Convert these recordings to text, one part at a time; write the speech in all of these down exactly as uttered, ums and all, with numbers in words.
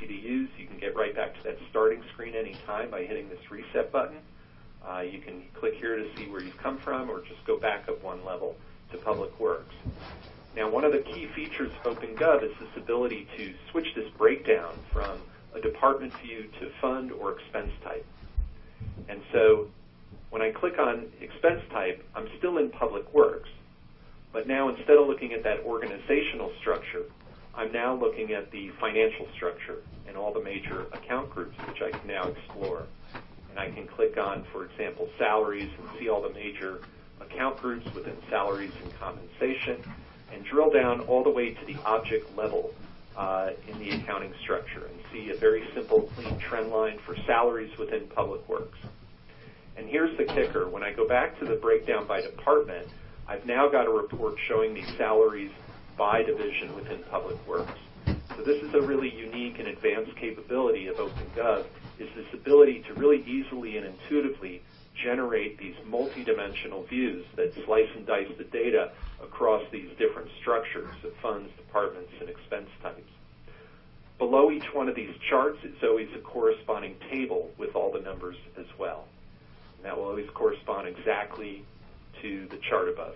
to use. You can get right back to that starting screen anytime by hitting this reset button. Uh, you can click here to see where you've come from, or just go back up one level to Public Works. Now, one of the key features of OpenGov is this ability to switch this breakdown from a department view to fund or expense type. And so when I click on expense type, I'm still in Public Works. But now, instead of looking at that organizational structure, I'm now looking at the financial structure and all the major account groups, which I can now explore. And I can click on, for example, salaries and see all the major account groups within salaries and compensation, and drill down all the way to the object level uh, in the accounting structure and see a very simple, clean trend line for salaries within Public Works. And here's the kicker. When I go back to the breakdown by department, I've now got a report showing the salaries by division within Public Works. So this is a really unique and advanced capability of OpenGov, is this ability to really easily and intuitively generate these multi-dimensional views that slice and dice the data across these different structures of funds, departments, and expense types. Below each one of these charts is always a corresponding table with all the numbers as well. And that will always correspond exactly to the chart above.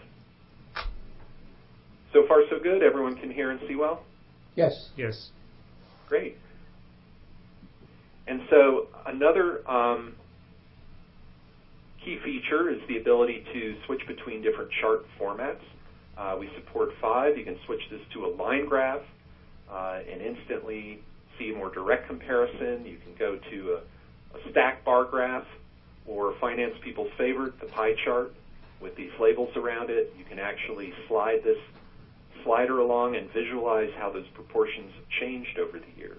So far, so good? Everyone can hear and see well? Yes. Yes. Great. And so another um, key feature is the ability to switch between different chart formats. Uh, we support five. You can switch this to a line graph uh, and instantly see a more direct comparison. You can go to a, a stack bar graph, or finance people's favorite, the pie chart, with these labels around it. You can actually slide this slider along and visualize how those proportions have changed over the years.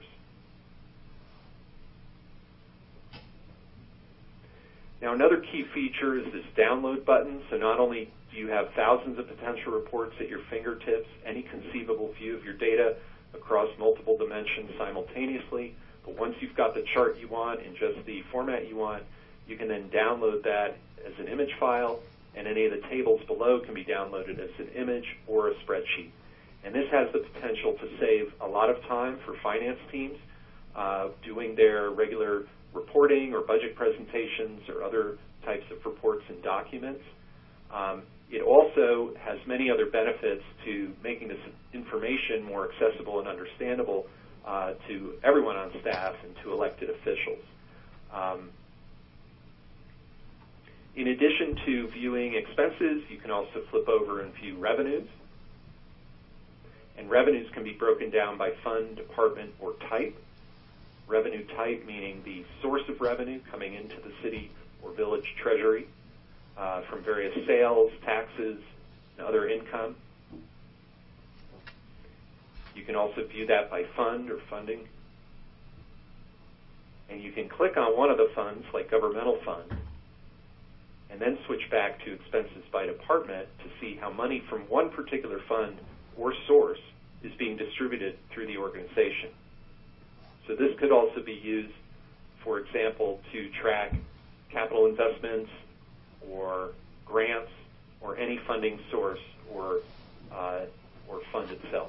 Now, another key feature is this download button. So not only do you have thousands of potential reports at your fingertips, any conceivable view of your data across multiple dimensions simultaneously, but once you've got the chart you want in just the format you want, you can then download that as an image file, and any of the tables below can be downloaded as an image or a spreadsheet. And this has the potential to save a lot of time for finance teams uh, doing their regular reporting or budget presentations or other types of reports and documents. Um, it also has many other benefits to making this information more accessible and understandable uh, to everyone on staff and to elected officials. Um, In addition to viewing expenses, you can also flip over and view revenues. And revenues can be broken down by fund, department, or type. Revenue type meaning the source of revenue coming into the city or village treasury uh, from various sales, taxes, and other income. You can also view that by fund or funding. And you can click on one of the funds, like governmental fund, and then switch back to expenses by department to see how money from one particular fund or source is being distributed through the organization. So this could also be used, for example, to track capital investments or grants or any funding source or, uh, or fund itself.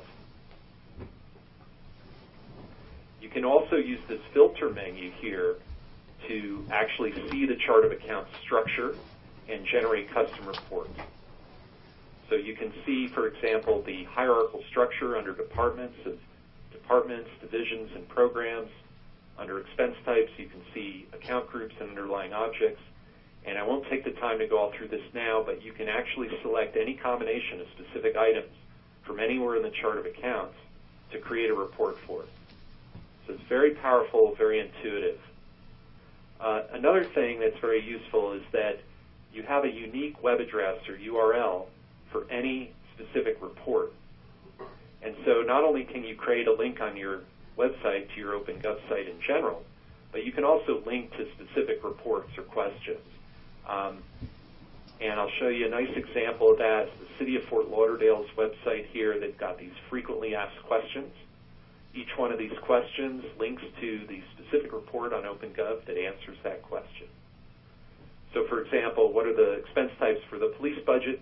You can also use this filter menu here to actually see the chart of accounts structure and generate custom reports. So you can see, for example, the hierarchical structure under departments of departments, divisions, and programs. Under expense types, you can see account groups and underlying objects. And I won't take the time to go all through this now, but you can actually select any combination of specific items from anywhere in the chart of accounts to create a report for it. So it's very powerful, very intuitive. Uh, another thing that's very useful is that you have a unique web address or U R L for any specific report. And so not only can you create a link on your website to your OpenGov site in general, but you can also link to specific reports or questions. Um, and I'll show you a nice example of that. The City of Fort Lauderdale's website here, they've got these frequently asked questions. Each one of these questions links to the specific report on OpenGov that answers that question. So for example, what are the expense types for the police budget?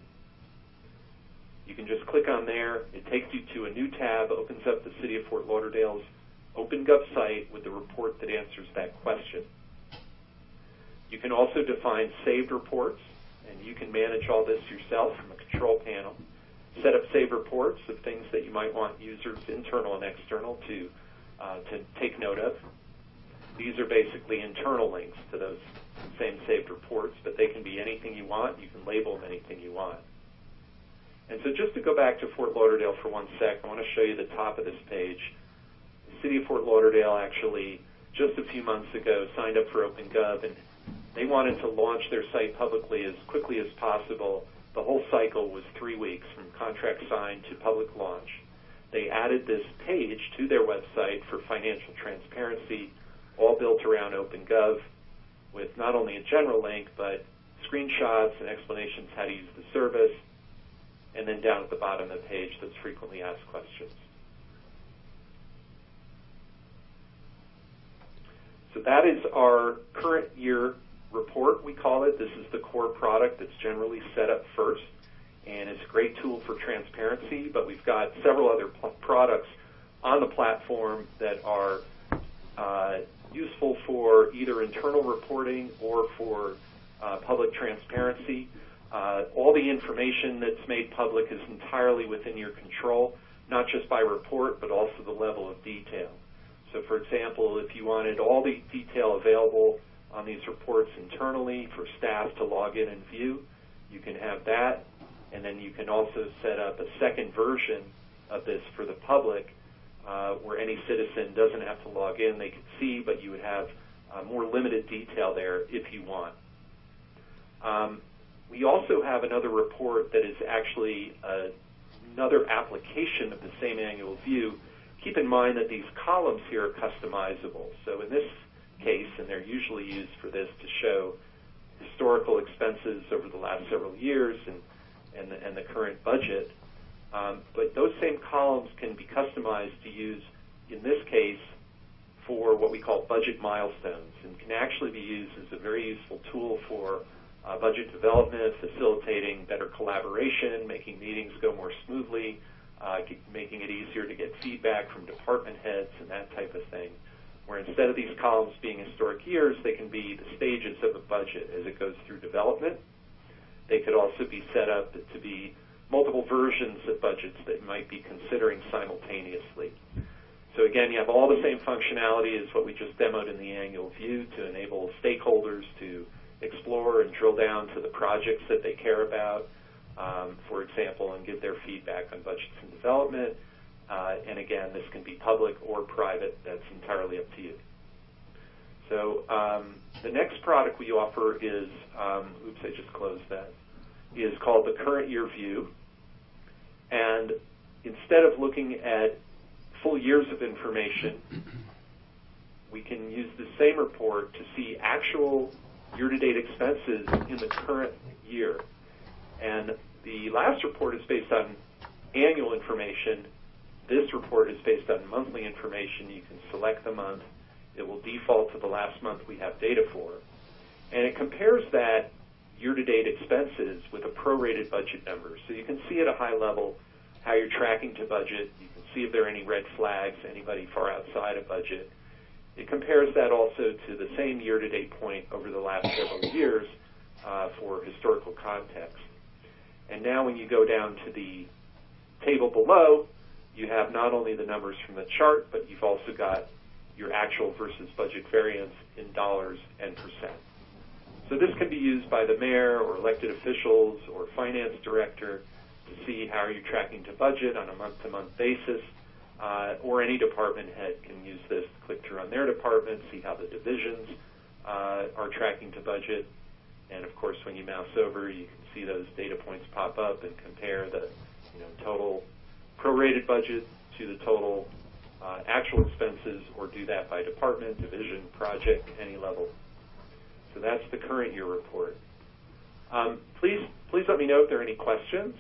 You can just click on there. It takes you to a new tab, opens up the City of Fort Lauderdale's OpenGov site with the report that answers that question. You can also define saved reports, and you can manage all this yourself from a control panel. Set up saved reports of things that you might want users, internal and external, to uh, to take note of. These are basically internal links to those same saved reports, but they can be anything you want. You can label them anything you want. And so just to go back to Fort Lauderdale for one sec, I want to show you the top of this page. The City of Fort Lauderdale actually, just a few months ago, signed up for OpenGov, and they wanted to launch their site publicly as quickly as possible. The whole cycle was three weeks, from contract signed to public launch. They added this page to their website for financial transparency, all built around OpenGov, with not only a general link, but screenshots and explanations how to use the service, and then down at the bottom of the page, those frequently asked questions. So that is our current year report, we call it. This is the core product that's generally set up first, and it's a great tool for transparency, but we've got several other products on the platform that are uh, useful for either internal reporting or for uh, public transparency. Uh, all the information that's made public is entirely within your control, not just by report, but also the level of detail. So, for example, if you wanted all the detail available on these reports internally for staff to log in and view, you can have that, and then you can also set up a second version of this for the public, uh, where any citizen doesn't have to log in. They could see, but you would have uh, more limited detail there if you want. Um, we also have another report that is actually uh, another application of the same annual view. Keep in mind that these columns here are customizable. So in this case, and they're usually used for this to show historical expenses over the last several years and, and, the, and the current budget. Um, but those same columns can be customized to use, in this case, for what we call budget milestones, and can actually be used as a very useful tool for uh, budget development, facilitating better collaboration, making meetings go more smoothly, uh, making it easier to get feedback from department heads and that type of thing, where instead of these columns being historic years, they can be the stages of a budget as it goes through development. They could also be set up to be multiple versions of budgets that you might be considering simultaneously. So again, you have all the same functionality as what we just demoed in the annual view to enable stakeholders to explore and drill down to the projects that they care about, um, for example, and give their feedback on budgets and development. Uh, and again, this can be public or private. That's entirely up to you. So um, the next product we offer is, um, oops, I just closed that, is called the Current Year View. And instead of looking at full years of information, we can use the same report to see actual year-to-date expenses in the current year. And the last report is based on annual information. This report is based on monthly information. You can select the month. It will default to the last month we have data for. And it compares that year-to-date expenses with a prorated budget number. So you can see at a high level how you're tracking to budget. You can see if there are any red flags, anybody far outside of budget. It compares that also to the same year-to-date point over the last several years uh, for historical context. And now when you go down to the table below, you have not only the numbers from the chart, but you've also got your actual versus budget variance in dollars and percent. So this can be used by the mayor or elected officials or finance director to see how you're tracking to budget on a month-to-month basis, uh, or any department head can use this to click through on their department, see how the divisions uh, are tracking to budget. And of course, when you mouse over, you can see those data points pop up and compare the you know, total prorated budget to the total uh, actual expenses, or do that by department, division, project, any level. So that's the current year report. Um, please, please let me know if there are any questions.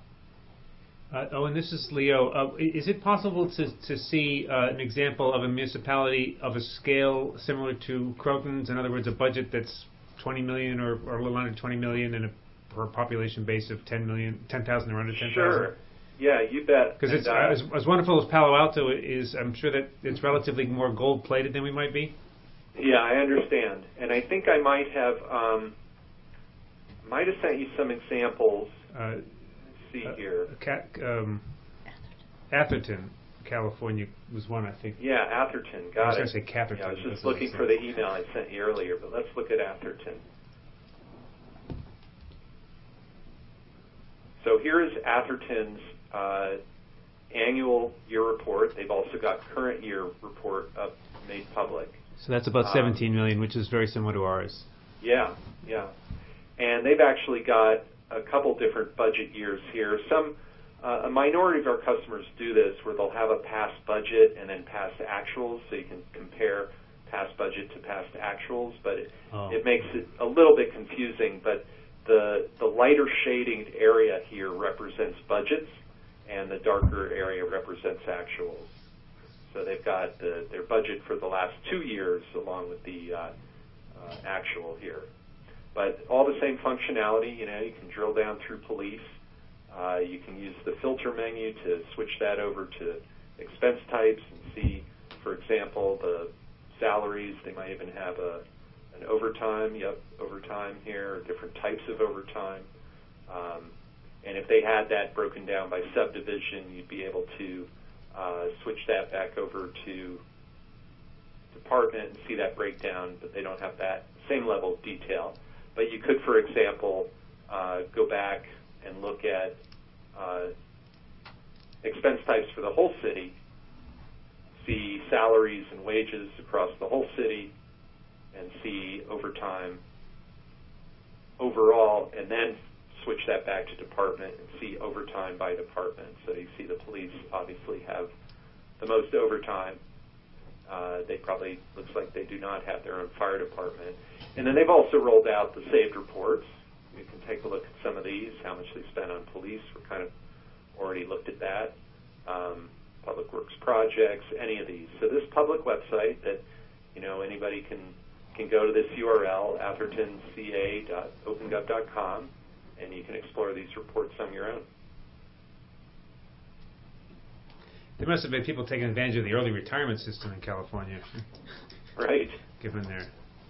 Uh, oh, and this is Leo. Uh, is it possible to, to see uh, an example of a municipality of a scale similar to Croton's? In other words, a budget that's twenty million or, or a little under twenty million and a per population base of ten million, ten thousand or under ten thousand? Sure. Yeah, you bet. Because it's uh, as, as wonderful as Palo Alto is, I'm sure that it's relatively more gold-plated than we might be. Yeah, I understand, and I think I might have um, might have sent you some examples. Uh, Let's see uh, here. Cat, um, Atherton, California was one, I think. Yeah, Atherton. Got I was it. going to say Catherton. Yeah, I was just That's what looking I for said. the email I sent you earlier, but let's look at Atherton. So here is Atherton's uh, annual year report. They've also got current year report up, made public. So that's about Um, seventeen million, which is very similar to ours. Yeah, yeah. And they've actually got a couple different budget years here. Some, uh, a minority of our customers do this where they'll have a past budget and then past actuals, so you can compare past budget to past actuals, but it, Oh. it makes it a little bit confusing. But the, the lighter shading area here represents budgets, and the darker area represents actuals. So they've got the, their budget for the last two years along with the uh, uh, actual here. But all the same functionality, you know, you can drill down through police. Uh, you can use the filter menu to switch that over to expense types and see, for example, the salaries. They might even have a, an overtime, yep, overtime here, different types of overtime. Um, and if they had that broken down by subdivision, you'd be able to uh, switch that back over to department and see that breakdown, but they don't have that same level of detail. But you could, for example, uh, go back and look at uh, expense types for the whole city, see salaries and wages across the whole city, and see overtime overall, and then switch that back to department and see overtime by department. So you see the police obviously have the most overtime. Uh, they probably, looks like they do not have their own fire department. And then they've also rolled out the saved reports. You can take a look at some of these, how much they spent on police. We're kind of already looked at that. Um, public works projects, any of these. So this public website that, you know, anybody can, can go to this U R L, atherton c a dot open gov dot com, and you can explore these reports on your own. There must have been people taking advantage of the early retirement system in California. Right. Given their...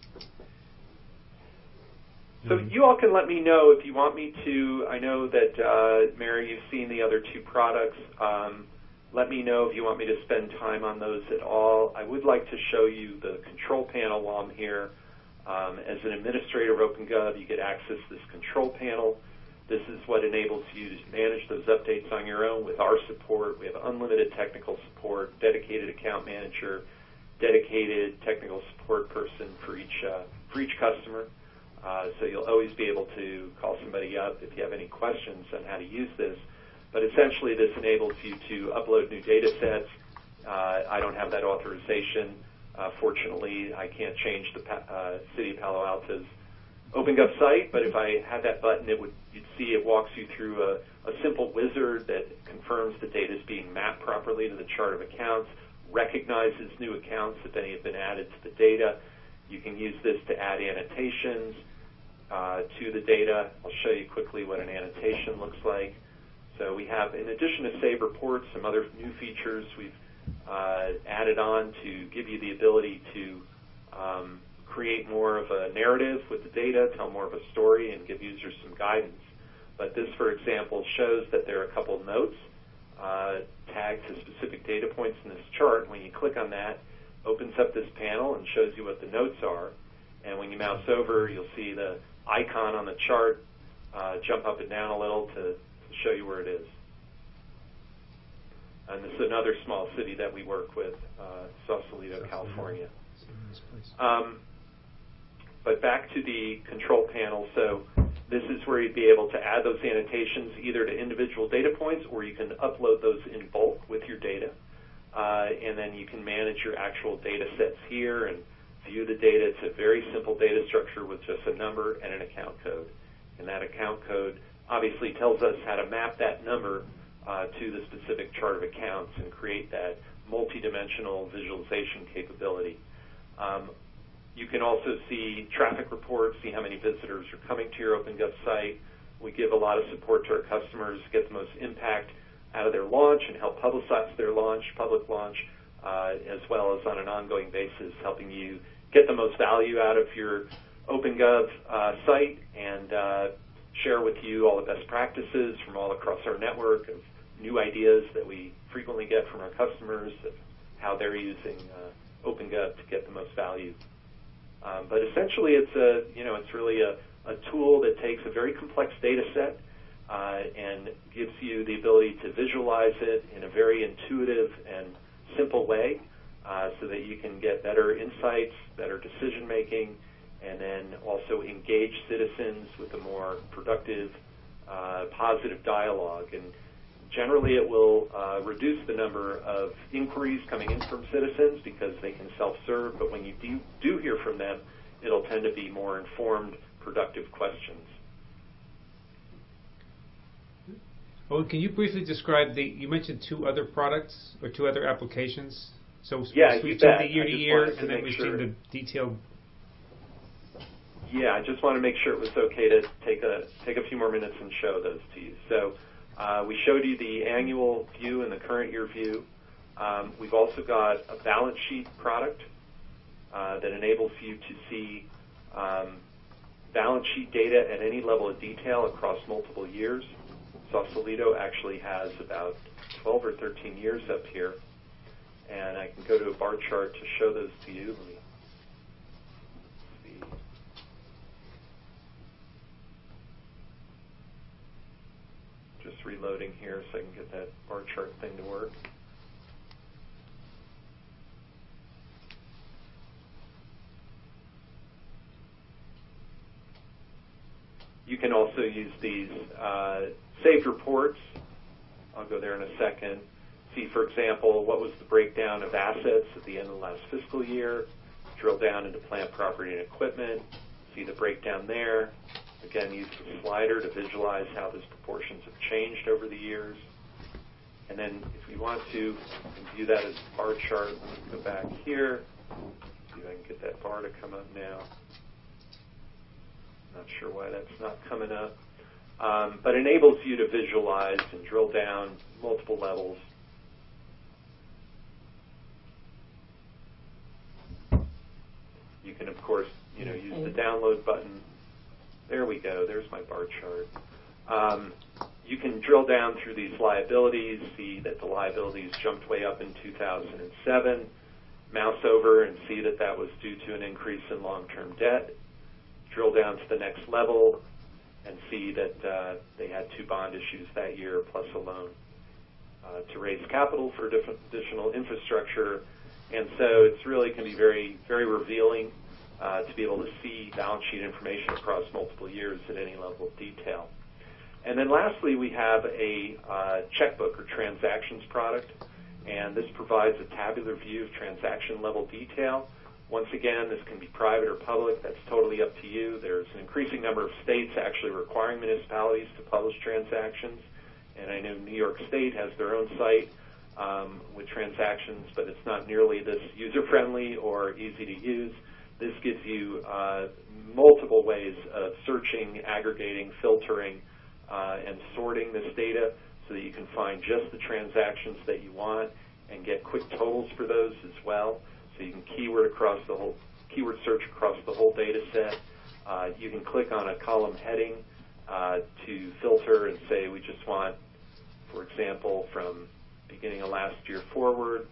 So you all can let me know if you want me to. I know that, uh, Mary, you've seen the other two products. Um, let me know if you want me to spend time on those at all. I would like to show you the control panel while I'm here. Um, as an administrator of OpenGov, you get access to this control panel. This is what enables you to manage those updates on your own with our support. We have unlimited technical support, dedicated account manager, dedicated technical support person for each, uh, for each customer. Uh, so you'll always be able to call somebody up if you have any questions on how to use this. But essentially, this enables you to upload new data sets. Uh, I don't have that authorization. Uh, fortunately, I can't change the uh, City of Palo Alto's OpenGov site, but if I had that button, it would, you'd see it walks you through a, a simple wizard that confirms the data is being mapped properly to the chart of accounts, recognizes new accounts if any have been added to the data. You can use this to add annotations uh, to the data. I'll show you quickly what an annotation looks like. So we have, in addition to Save Reports, some other new features we've uh, added on to give you the ability to um, create more of a narrative with the data, tell more of a story, and give users some guidance. But this, for example, shows that there are a couple notes uh, tagged to specific data points in this chart. When you click on that, opens up this panel and shows you what the notes are. And when you mouse over, you'll see the icon on the chart uh, jump up and down a little to, to show you where it is. And this is another small city that we work with, uh, Sausalito, California. Um, but back to the control panel. So this is where you'd be able to add those annotations either to individual data points, or you can upload those in bulk with your data. Uh, and then you can manage your actual data sets here and view the data. It's a very simple data structure with just a number and an account code. And that account code obviously tells us how to map that number uh, to the specific chart of accounts and create that multi-dimensional visualization capability. Um, you can also see traffic reports, see how many visitors are coming to your OpenGov site. We give a lot of support to our customers, get the most impact out of their launch and help publicize their launch, public launch, uh, as well as on an ongoing basis, helping you get the most value out of your OpenGov uh, site and uh, share with you all the best practices from all across our network of new ideas that we frequently get from our customers, of how they're using uh, OpenGov to get the most value. Um, but essentially, it's a you know it's really a, a tool that takes a very complex data set uh, and gives you the ability to visualize it in a very intuitive and simple way, uh, so that you can get better insights, better decision making, and then also engage citizens with a more productive, uh, positive dialogue. And generally, it will uh, reduce the number of inquiries coming in from citizens because they can self-serve, but when you do, do hear from them, it'll tend to be more informed, productive questions. Well, can you briefly describe the, you mentioned two other products or two other applications? So yeah, we've you seen bet. the year-to-year, and then we've sure. seen the detailed. Yeah, I just want to make sure it was okay to take a take a few more minutes and show those to you. So uh, we showed you the annual view and the current year view. Um, we've also got a balance sheet product uh, that enables you to see um, balance sheet data at any level of detail across multiple years. Sausalito actually has about twelve or thirteen years up here, and I can go to a bar chart to show those to you. Let me see. Just reloading here so I can get that bar chart thing to work. You can also use these uh, saved reports. I'll go there in a second. See, for example, what was the breakdown of assets at the end of the last fiscal year. Drill down into plant, property, and equipment. See the breakdown there. Again, use the slider to visualize how those proportions have changed over the years. And then if we want to, you can view that as a bar chart. Let me go back here. See if I can get that bar to come up now. Not sure why that's not coming up. Um, but enables you to visualize and drill down multiple levels. You can, of course, you know, use the download button. There we go. There's my bar chart. Um, you can drill down through these liabilities, see that the liabilities jumped way up in two thousand seven, mouse over and see that that was due to an increase in long-term debt. Drill down to the next level and see that uh, they had two bond issues that year plus a loan uh, to raise capital for different additional infrastructure. And so it's really can be very, very revealing uh, to be able to see balance sheet information across multiple years at any level of detail. And then lastly, we have a uh, checkbook or transactions product, and this provides a tabular view of transaction level detail. Once again, this can be private or public. That's totally up to you. There's an increasing number of states actually requiring municipalities to publish transactions. And I know New York State has their own site um, with transactions, but it's not nearly this user-friendly or easy to use. This gives you uh, multiple ways of searching, aggregating, filtering, uh, and sorting this data so that you can find just the transactions that you want and get quick totals for those as well. So you can keyword across the whole, keyword search across the whole data set. Uh, you can click on a column heading uh, to filter and say we just want, for example, from beginning of last year forward.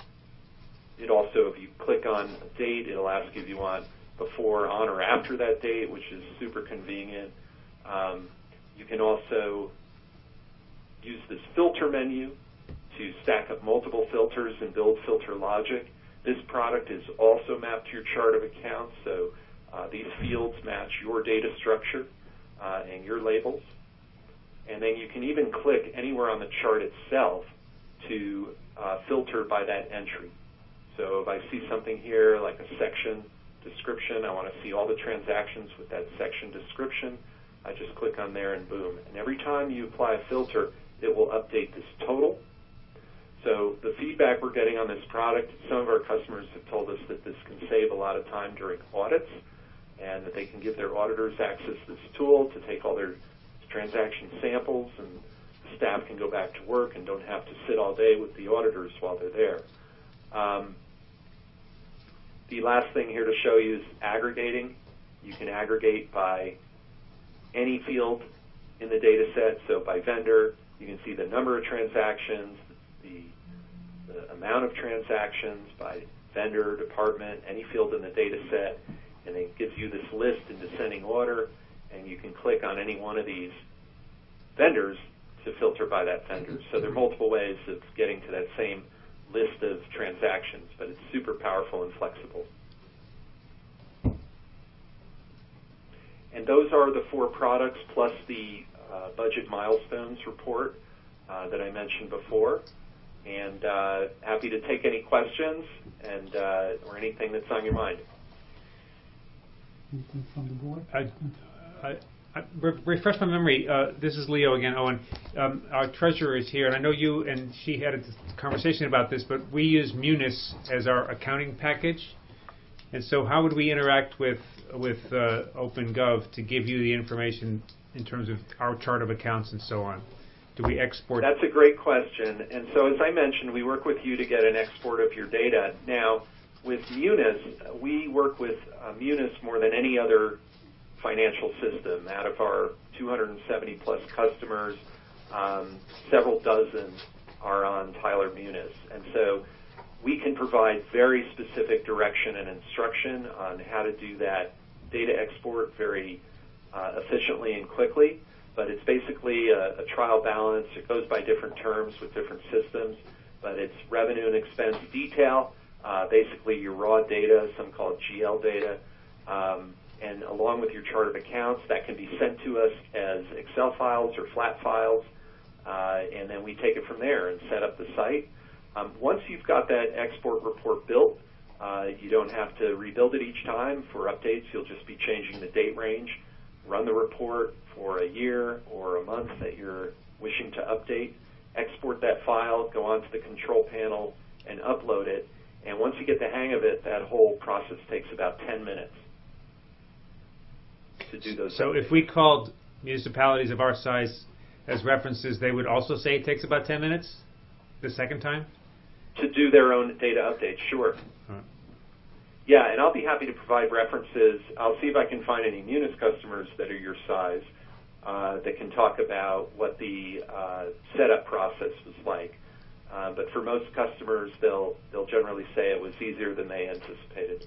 It also, if you click on a date, it'll ask if you want before, on, or after that date, which is super convenient. Um, you can also use this filter menu to stack up multiple filters and build filter logic. This product is also mapped to your chart of accounts, so uh, these fields match your data structure uh, and your labels. And then you can even click anywhere on the chart itself to uh, filter by that entry. So if I see something here like a section description, I want to see all the transactions with that section description, I just click on there and boom. And every time you apply a filter, it will update this total. So the feedback we're getting on this product, some of our customers have told us that this can save a lot of time during audits and that they can give their auditors access to this tool to take all their transaction samples and staff can go back to work and don't have to sit all day with the auditors while they're there. Um, the last thing here to show you is aggregating. You can aggregate by any field in the data set, so by vendor. You can see the number of transactions, the, the amount of transactions by vendor, department, any field in the data set, and it gives you this list in descending order, and you can click on any one of these vendors to filter by that vendor. So there are multiple ways of getting to that same list of transactions, but it's super powerful and flexible. And those are the four products plus the uh, budget milestones report uh, that I mentioned before. And uh, happy to take any questions and uh, or anything that's on your mind. Anything from the board? I, I, I, re- refresh my memory. Uh, this is Leo again, Owen. Um, our treasurer is here, and I know you and she had a conversation about this, but we use Munis as our accounting package. And so how would we interact with with uh, OpenGov to give you the information in terms of our chart of accounts and so on? Do we export? That's a great question. And so as I mentioned, we work with you to get an export of your data. Now, with Munis, we work with uh, Munis more than any other financial system. Out of our two hundred seventy plus customers, um, several dozen are on Tyler Munis. And so we can provide very specific direction and instruction on how to do that data export very uh, efficiently and quickly. But it's basically a, a trial balance. It goes by different terms with different systems, but it's revenue and expense detail, uh, basically your raw data, some call it G L data, um, and along with your chart of accounts, that can be sent to us as Excel files or flat files, uh, and then we take it from there and set up the site. Um, once you've got that export report built, uh, you don't have to rebuild it each time. For updates, you'll just be changing the date range, run the report for a year or a month that you're wishing to update, export that file, go onto the control panel, and upload it. And once you get the hang of it, that whole process takes about ten minutes to do those So updates. if we called municipalities of our size as references, they would also say it takes about ten minutes the second time? To do their own data updates, sure. Huh. Yeah, and I'll be happy to provide references. I'll see if I can find any Munis customers that are your size uh, that can talk about what the uh, setup process was like. Uh, but for most customers, they'll they'll generally say it was easier than they anticipated.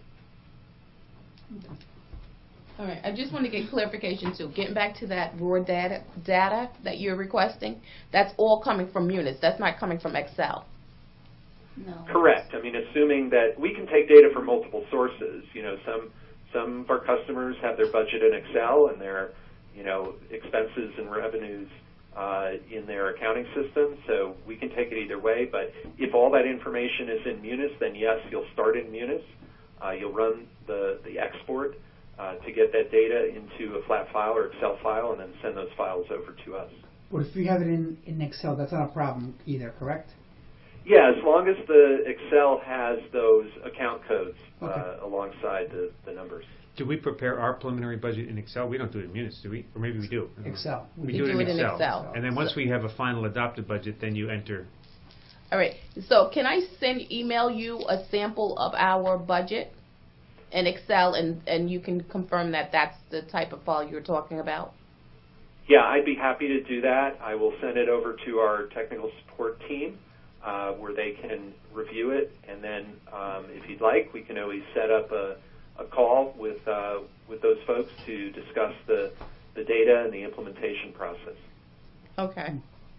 All right, I just want to get clarification too. Getting back to that raw data data that you're requesting, that's all coming from Munis. That's not coming from Excel. No. Correct. I mean, assuming that we can take data from multiple sources. You know, some some of our customers have their budget in Excel and their, you know, expenses and revenues uh, in their accounting system. So we can take it either way. But if all that information is in Munis, then yes, you'll start in Munis. Uh, you'll run the the export uh, to get that data into a flat file or Excel file, and then send those files over to us. But if we have it in, in Excel, that's not a problem either, correct? Yeah, as long as the Excel has those account codes uh, Okay. alongside the, the numbers. Do we prepare our preliminary budget in Excel? We don't do it in Munis, do we? Or maybe we do. I don't know. Excel. We You do, do it in it in Excel. Excel. And then once we have a final adopted budget, then you enter. All right, so can I send, email you a sample of our budget in Excel, and, and you can confirm that that's the type of file you're talking about? Yeah, I'd be happy to do that. I will send it over to our technical support team uh, where they can review it. And then um, if you'd like, we can always set up a, a call with uh, with those folks to discuss the, the data and the implementation process. Okay.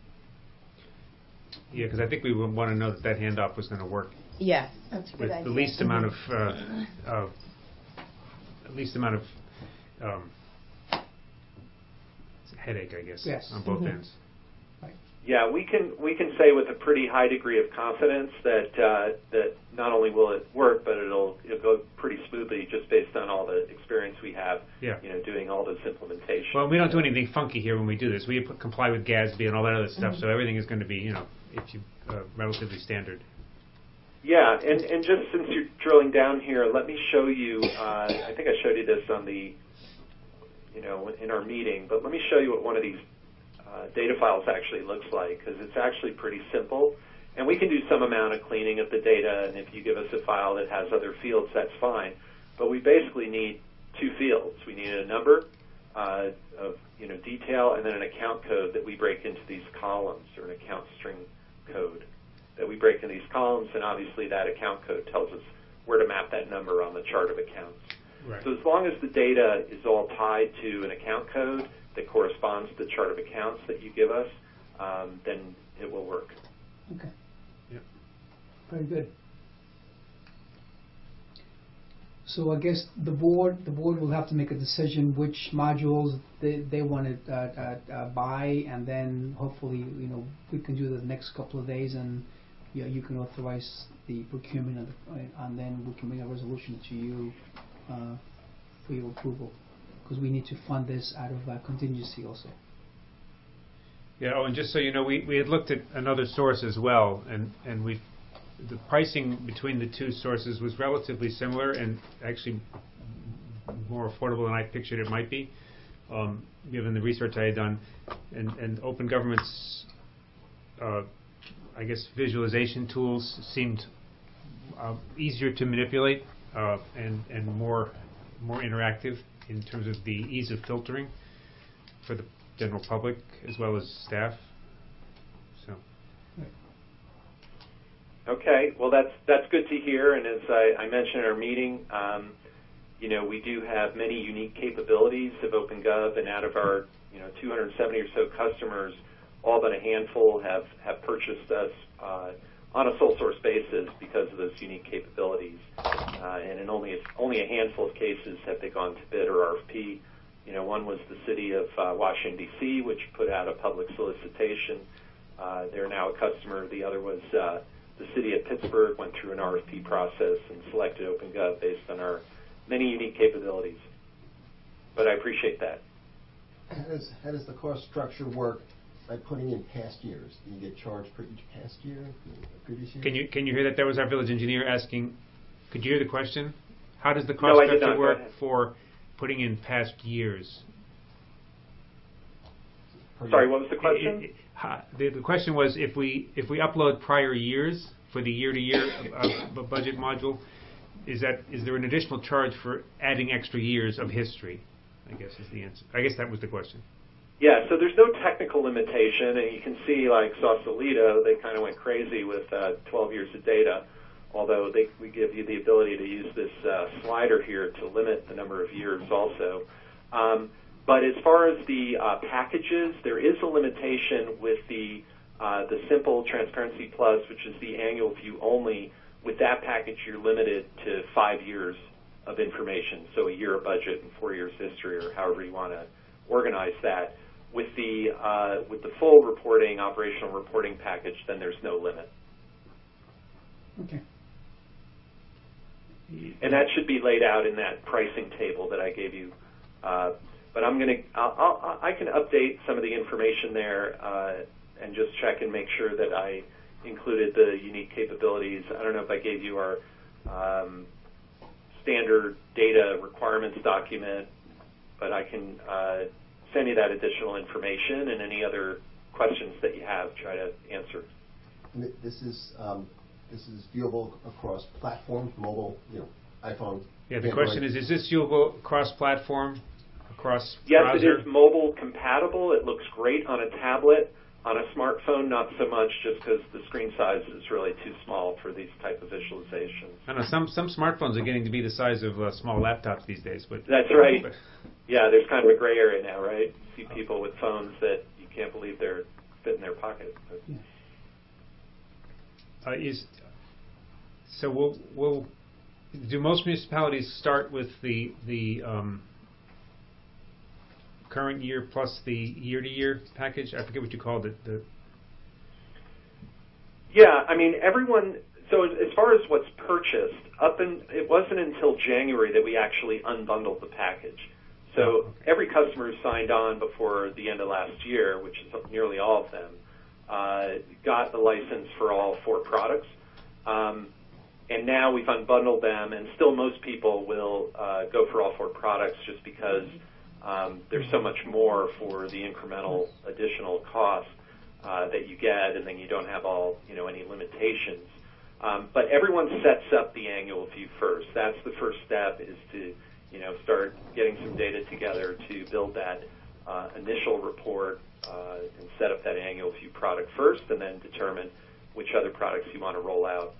Yeah, because I think we would want to know that that handoff was going to work Yes. That's a good with idea. the least amount of, uh, of least amount of um, headache, I guess, Yes. on both Mhm. ends. Yeah, we can we can say with a pretty high degree of confidence that uh, that not only will it work, but it'll it'll go pretty smoothly just based on all the experience we have. Yeah. You know, doing all this implementation. Well, we don't do anything funky here when we do this. We p- comply with GASB and all that other stuff, so everything is going to be, you know, if you uh, relatively standard. Yeah, and, and just since you're drilling down here, let me show you, uh, I think I showed you this on the, you know, in our meeting, but let me show you what one of these uh, data files actually looks like, because it's actually pretty simple. And we can do some amount of cleaning of the data, and if you give us a file that has other fields, that's fine. But we basically need two fields. We need a number uh, of you know detail, and then an account code that we break into these columns, or an account string code that we break in these columns, and obviously that account code tells us where to map that number on the chart of accounts. Right. So as long as the data is all tied to an account code that corresponds to the chart of accounts that you give us, um, then it will work. Okay. Yep. Very good. So I guess the board, the board will have to make a decision which modules they, they want to uh, uh, uh, buy, and then hopefully, you know, we can do the next couple of days, and you know, you can authorize the procurement, of the, uh, and then we can bring a resolution to you uh, for your approval, because we need to fund this out of uh, contingency also. Yeah. Oh, and just so you know, we, we had looked at another source as well, and and we the pricing between the two sources was relatively similar, and actually more affordable than I pictured it might be, um, given the research I had done. And, and Open Government's, uh, I guess, visualization tools seemed uh, easier to manipulate uh, and and more more interactive in terms of the ease of filtering for the general public as well as staff. So. Okay, well that's that's good to hear. And as I, I mentioned in our meeting, um, you know, we do have many unique capabilities of OpenGov, and out of our you know two hundred seventy or so customers, all but a handful have have purchased us uh, on a sole source basis because of those unique capabilities. Uh, and in only a, only a handful of cases have they gone to bid or R F P. You know, one was the city of uh, Washington D C, which put out a public solicitation. Uh, they're now a customer. The other was uh, the city of Pittsburgh, went through an R F P process and selected OpenGov based on our many unique capabilities. But I appreciate that. How does, how does the cost structure work by putting in past years? Do you get charged for each past year, previous year? Can you can you hear that? That was our village engineer asking. Could you hear the question? How does the cost No, I did structure not. Go work ahead. for putting in past years? Per Sorry, year? what was the question? It- it- ha- the, the question was if we if we upload prior years for the year-to-year uh, uh, budget module, is that is there an additional charge for adding extra years of history? I guess is the answer. I guess that was the question. Yeah, so there's no technical limitation, and you can see, like Sausalito, they kind of went crazy with uh, twelve years of data, although they, we give you the ability to use this uh, slider here to limit the number of years also. Um, but as far as the uh, packages, there is a limitation with the, uh, the Simple Transparency Plus, which is the annual view only. With that package, you're limited to five years of information, so a year of budget and four years history, or however you want to organize that. With the uh, with the full reporting, operational reporting package, then there's no limit, Okay. and that should be laid out in that pricing table that I gave you. Uh, but I'm gonna I'll, I'll, I can update some of the information there uh, and just check and make sure that I included the unique capabilities. I don't know if I gave you our um, standard data requirements document, but I can uh, send you that additional information, and any other questions that you have, try to answer. And th- This is um, this is viewable across platforms, mobile, you know, iPhone. Yeah, the Android. question is: is this viewable cross-platform, across Yes, browser? it is mobile compatible. It looks great on a tablet. On a smartphone, not so much, just because the screen size is really too small for these type of visualizations. I know some some smartphones are getting to be the size of uh, small laptops these days, but That's right. but- Yeah, there's kind of a gray area now, right? You see people with phones that you can't believe they're fit in their pocket. But Uh, is so we'll we'll do most municipalities start with the the um, current year plus the year to year package? I forget what you called it. The yeah, I mean everyone. So as as far as what's purchased, up in it wasn't until January that we actually unbundled the package. So Oh, okay. every customer who signed on before the end of last year, which is nearly all of them, uh, got the license for all four products. Um, and now we've unbundled them, and still most people will uh, go for all four products just because um, there's so much more for the incremental additional cost uh, that you get, and then you don't have all, you know, any limitations. Um, but everyone sets up the annual view first. That's the first step, is to, you know, start getting some data together to build that uh, initial report uh, and set up that annual view product first, and then determine which other products you want to roll out.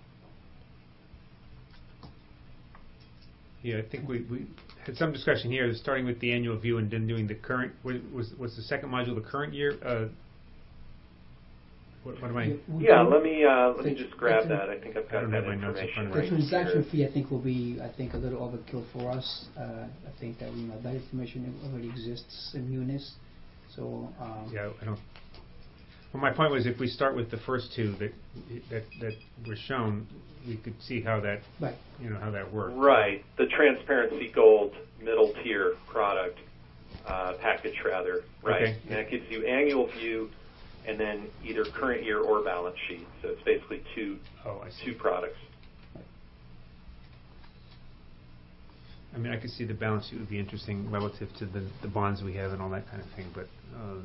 Yeah, I think we, we had some discussion here, starting with the annual view and then doing the current, was, was, was the second module the current year? Uh, what, what am I? Yeah, we Yeah, can- let me uh, let me the- just grab the- that. I think I've I got don't that have my notes in information front of The me. right transaction here. fee, I think, will be, I think, a little overkill for us. Uh, I think that, you know, that information already exists in Munis, so, um, Yeah, I don't. Well, my point was, if we start with the first two that that that were shown, we could see how that, right. you know, how that worked. Right, the Transparency Gold middle tier product uh, package, rather. Right, Okay. and that gives you annual view, and then either current year or balance sheet. So it's basically two Oh, I see. two products. I mean, I could see the balance sheet would be interesting relative to the the bonds we have and all that kind of thing, but. Uh,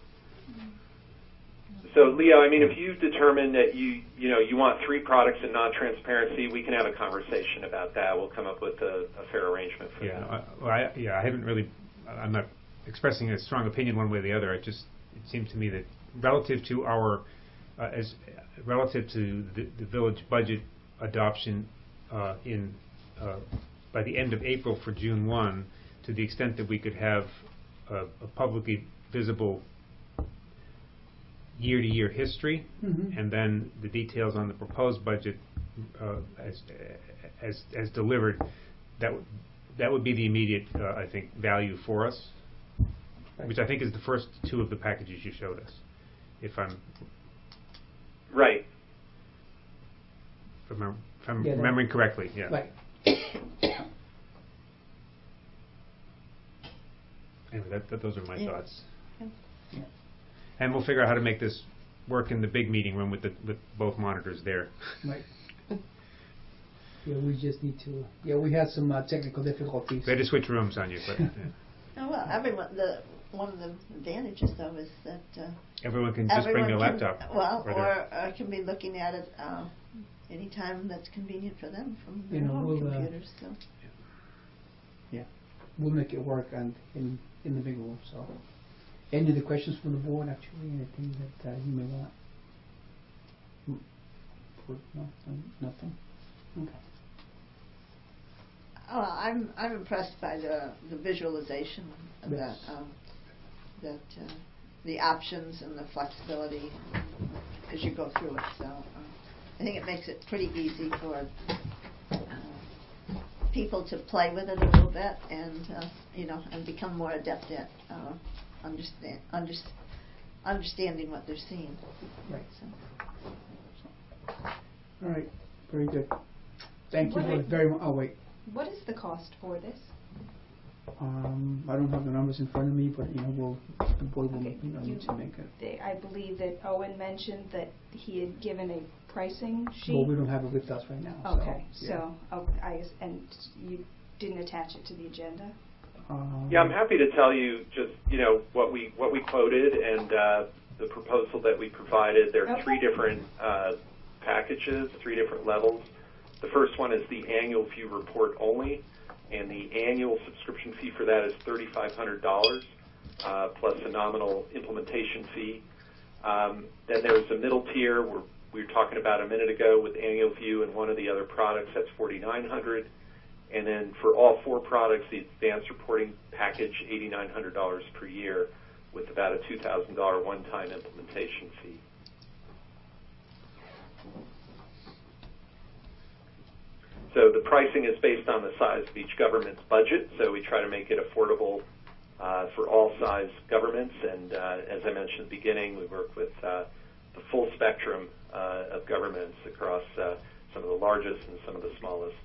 So, Leo, I mean, if you determine that you, you know, you want three products in non-transparency, we can have a conversation about that. We'll come up with a, a fair arrangement for Yeah, that. I, well, I, yeah, I haven't really. I'm not expressing a strong opinion one way or the other. It just it seemed to me that relative to our, uh, as relative to the, the village budget adoption uh, in uh, by the end of April for June first, to the extent that we could have a, a publicly visible year-to-year history, Mhm. and then the details on the proposed budget uh, as as as delivered. That would that would be the immediate, uh, I think, value for us, Right. which I think is the first two of the packages you showed us. If I'm Right. if I'm, if I'm Yeah, that- remembering correctly, yeah. Right. Anyway, that, that, those are my Yeah. thoughts. Yeah. And we'll figure out how to make this work in the big meeting room with the with both monitors there. Right. Yeah, we just need to, yeah, we had some uh, technical difficulties. We had to switch rooms on you, but yeah. Oh, well, everyone, the, one of the advantages though is that uh, Everyone can just bring everyone their can, laptop. well, or or their- uh, can be looking at it uh, anytime that's convenient for them from You their know, home we'll, uh, computers. So. Yeah, we'll make it work and in, in the big room, so. Any other questions from the board, actually, anything that uh, you may want? Hmm. For- No, no, nothing? Okay. Oh, I'm I'm impressed by the the visualization of Yes. that um, that uh, the options and the flexibility as you go through it. So uh, I think it makes it pretty easy for uh, people to play with it a little bit and uh, you know and become more adept at uh, understand under, understanding what they're seeing. Right. So. All right, very good. Thank you What very- I- very much. Oh, wait. What is the cost for this? Um, I don't have the numbers in front of me, but, you know, we'll, the board will, Okay, you know, you- need to make it. They, I believe that Owen mentioned that he had given a pricing sheet. Well, we don't have it with us right now, so. Okay, yeah. so, oh, I, guess- and you didn't attach it to the agenda? Um, Yeah, I'm happy to tell you just, you know, what we what we quoted and uh, the proposal that we provided. There are three Okay. different uh, packages, three different levels. The first one is the annual view report only, and the annual subscription fee for that is thirty-five hundred dollars uh, plus a nominal implementation fee. Um, then there's a middle tier where we were talking about a minute ago with annual view and one of the other products, that's forty-nine hundred dollars. And then for all four products, the advanced reporting package, eighty-nine hundred dollars per year with about a two thousand dollars one-time implementation fee. So the pricing is based on the size of each government's budget, so we try to make it affordable uh, for all size governments. And uh, as I mentioned at the beginning, we work with uh, the full spectrum uh, of governments across uh, some of the largest and some of the smallest.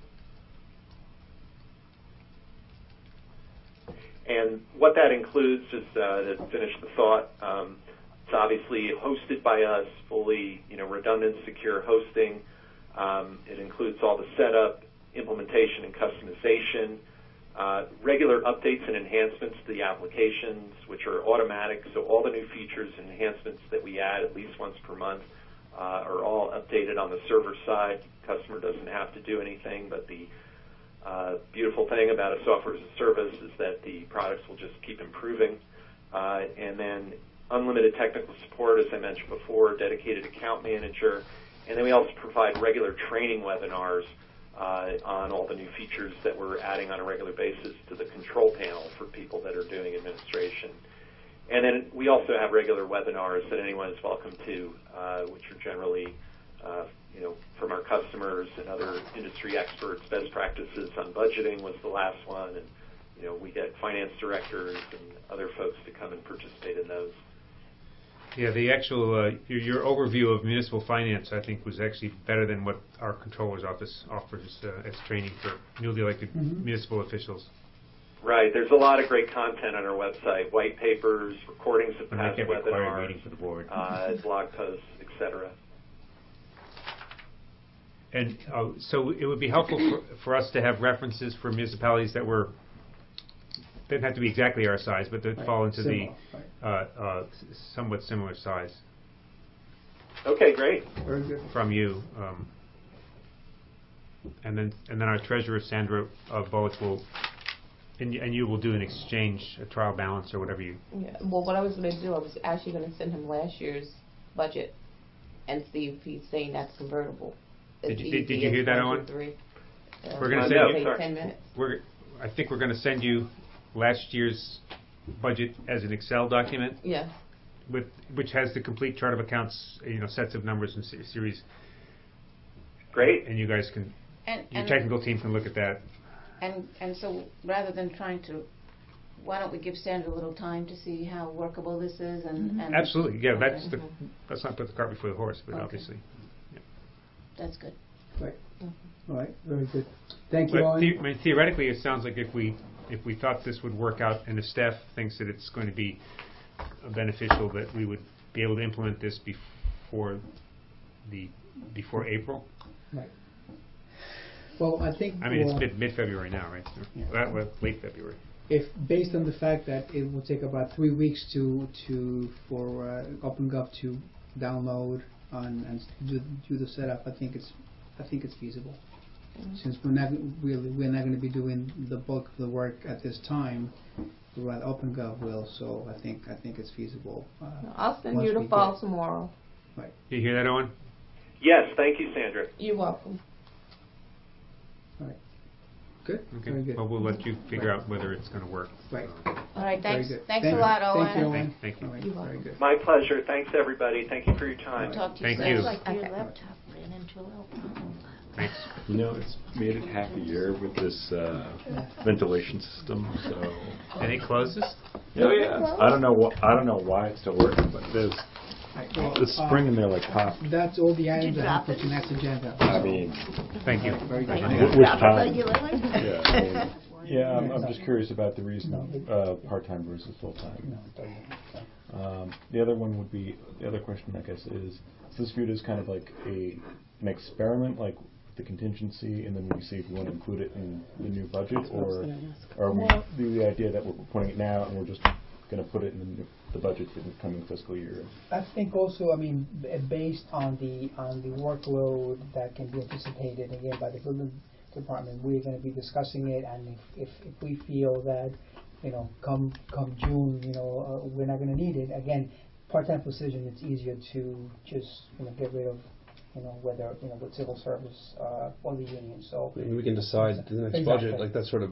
And what that includes, just uh, to finish the thought, um, it's obviously hosted by us, fully, you know, redundant, secure hosting. Um, it includes all the setup, implementation, and customization. Uh, regular updates and enhancements to the applications, which are automatic, so all the new features and enhancements that we add at least once per month uh, are all updated on the server side. Customer doesn't have to do anything, but the uh, beautiful thing about a software as a service is that the products will just keep improving. Uh, and then unlimited technical support, as I mentioned before, dedicated account manager, and then we also provide regular training webinars uh, on all the new features that we're adding on a regular basis to the control panel for people that are doing administration. And then we also have regular webinars that anyone is welcome to, uh, which are generally, uh, you know, from our customers and other industry experts. Best practices on budgeting was the last one, and you know, we get finance directors and other folks to come and participate in those. Yeah, the actual, uh, your, your overview of municipal finance, I think, was actually better than what our controller's office offers uh, as training for newly elected Mm-hmm. municipal officials. Right. There's a lot of great content on our website, white papers, recordings of And past make it required webinars, meeting for the board. uh, blog posts, et cetera. And uh, so it would be helpful for, for us to have references for municipalities that were, didn't have to be exactly our size, but that Right. fall into Similar, the uh, uh, s- somewhat similar size Okay, great. Very good. from you. Um, and then and then our treasurer, Sandra uh, Boas, will, and, y- and you will do an exchange, a trial balance or whatever you. Yeah. Well, what I was going to do, I was actually going to send him last year's budget and see if he's saying that's convertible. Did It's you- did- did easy you as hear that, one, Owen? two, three. Uh, We're gonna Uh, send no, you. take sorry. ten minutes. We're, I think we're going to send you last year's budget as an Excel document, Yes. with which has the complete chart of accounts, you know, sets of numbers and se- series, Great. and you guys can, And, your and, technical team can look at that. and, and so rather than trying to, why don't we give Sandra a little time to see how workable this is and, Mm-hmm. and. Absolutely, yeah. Okay. That's the, let's not put the cart before the horse, but Okay. obviously. That's good. Right. Mm-hmm. All right. Very good. Thank you, But Owen. the, I mean, theoretically, it sounds like if we if we thought this would work out, and the staff thinks that it's going to be uh, beneficial, that we would be able to implement this before the before April. Right. Well, I think. I mean, well, it's mid mid February now, right? Yeah. Well, well, late February. if based on the fact that it will take about three weeks to to for uh, OpenGov to download on and do, do the setup, I think it's I think it's feasible. Since we're not really we're not going to be doing the bulk of the work at this time, rather OpenGov will. So I think I think it's feasible. Uh, I'll send once you the we file get- tomorrow. Right. Do you hear that, Owen? Yes, thank you, Sandra. You're welcome. Right. Good. Okay. Very good. Well, we'll let you figure Right. out whether it's going to work. Right. All right, Very thanks, good. thanks Thank a you. lot, Owen. Thank you, Owen. Thank- thank you. All right. You're Very welcome. good. My pleasure. Thanks, everybody. Thank you for your time. Talk to you Thank soon. you. Sounds like your Okay. laptop ran into a little problem. Thanks. You know, it's made it half a year with this uh, ventilation system, so. And it closes? Oh yeah. I don't know wh- I don't know why it's still working, but there's Right. Well, the spring in uh, there like pop. That's all the items you I have drop for it? tonight's agenda. I mean, Thank you. Very good. Wh- which Drop it time? regularly? Yeah. I mean, yeah. I'm, I'm just curious about the reason of uh, part-time versus full-time. No, it doesn't. Um, the other one would be the other question, I guess, is is this viewed as kind of like a an experiment, like the contingency, and then we see if we want to include it in the new budget, or are we the, the idea that we're putting it now and we're just going to put it in the, new, the budget for the coming fiscal year? I think also, I mean, b- based on the on the workload that can be anticipated again by the building department, we're going to be discussing it, and if, if, if we feel that, you know, come come June, you know, uh, we're not going to need it again. Part-time position, it's easier to just you know get rid of, you know, whether you know with civil service uh, or the union. So Maybe we can decide the next Exactly. budget, like that sort of